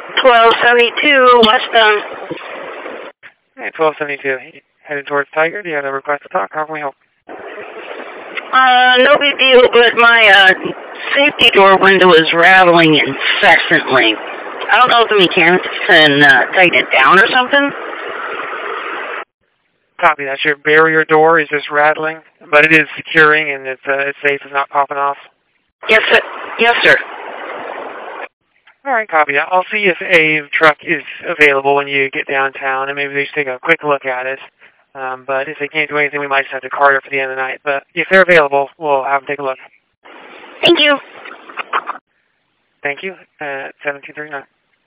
1272 westbound. Hey, 1272. Headed towards Tiger. Do you have a request to talk? How can we help? No big deal, but my safety door window is rattling incessantly. I don't know if the mechanics can tighten it down or something. Copy that. Your barrier door is just rattling, but it is securing and it's safe. It's not popping off. Yes, sir. Yes, sir. All right, copy that. I'll see if a truck is available when you get downtown, and maybe they should take a quick look at it. But if they can't do anything, we might just have to cart it for the end of the night. But if they're available, we'll have them take a look. Thank you. Thank you. 1739.